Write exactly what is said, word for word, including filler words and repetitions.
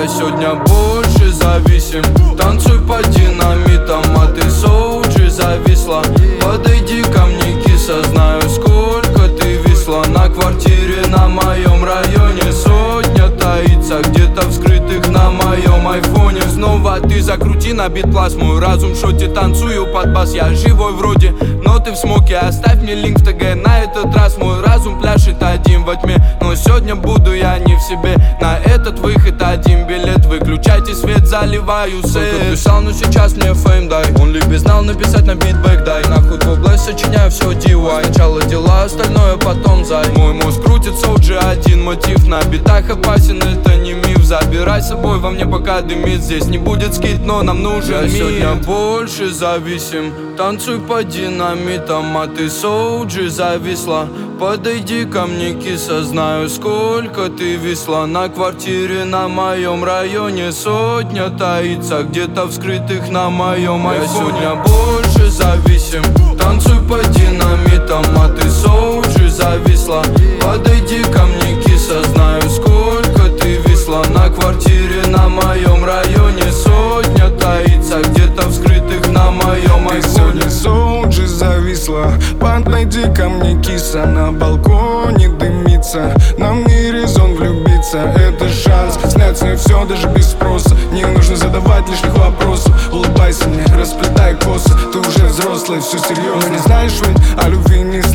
Я сегодня больше зависим. Танцуй по динамитам, а ты соуджи зависла. Подойди ко мне, киса, знаю, сколько ты висла. На квартире на моем районе сотня таится, где-то в скрытых на моем айфоне. Снова ты закрути на бит пласт, мой разум в шоте, танцую под бас. Я живой вроде, но ты в смоке. Оставь мне линк в ТГ, на этот раз мой разум пляшет один во тьме. Но сегодня буду я не в себе, на этот выход один билет. Выключайте свет, заливаю сет. Писал, но сейчас мне фейм дай. Он любит знал написать на битбэк дай. Нахуй в область сочиняю все ди уай. Сначала дела, остальное потом зай. Мой мозг крутится уже один мотив. На битах опасен, это не миф. Забирай с собой, во мне пока дымит. Здесь не будет скид, но нам нужен Я мир. Сегодня больше зависим. Танцуй по динамитам, а ты соуджи зависла. Подойди ко мне, киса, знаю, сколько ты висла. На квартире на моем районе сотня таится, где-то в скрытых на моем айфоне. Я сегодня больше зависим. Танцуй по динамитам, а ты соуджи зависла. Подойди ко мне, киса, знаю, сколько ты висла. На квартире на моем районе сотня таится, где-то в скрытых на моем айфоне. Ты сегодня соуджи зависла. Подойди ко мне, киса, на балконе дымится. Нам не резон влюбиться, это шанс снять с ней все даже без спроса. Не нужно задавать лишних вопросов. Улыбайся мне, расплетай косы. Ты уже взрослый, все серьезно. Не знаешь ведь, о любви не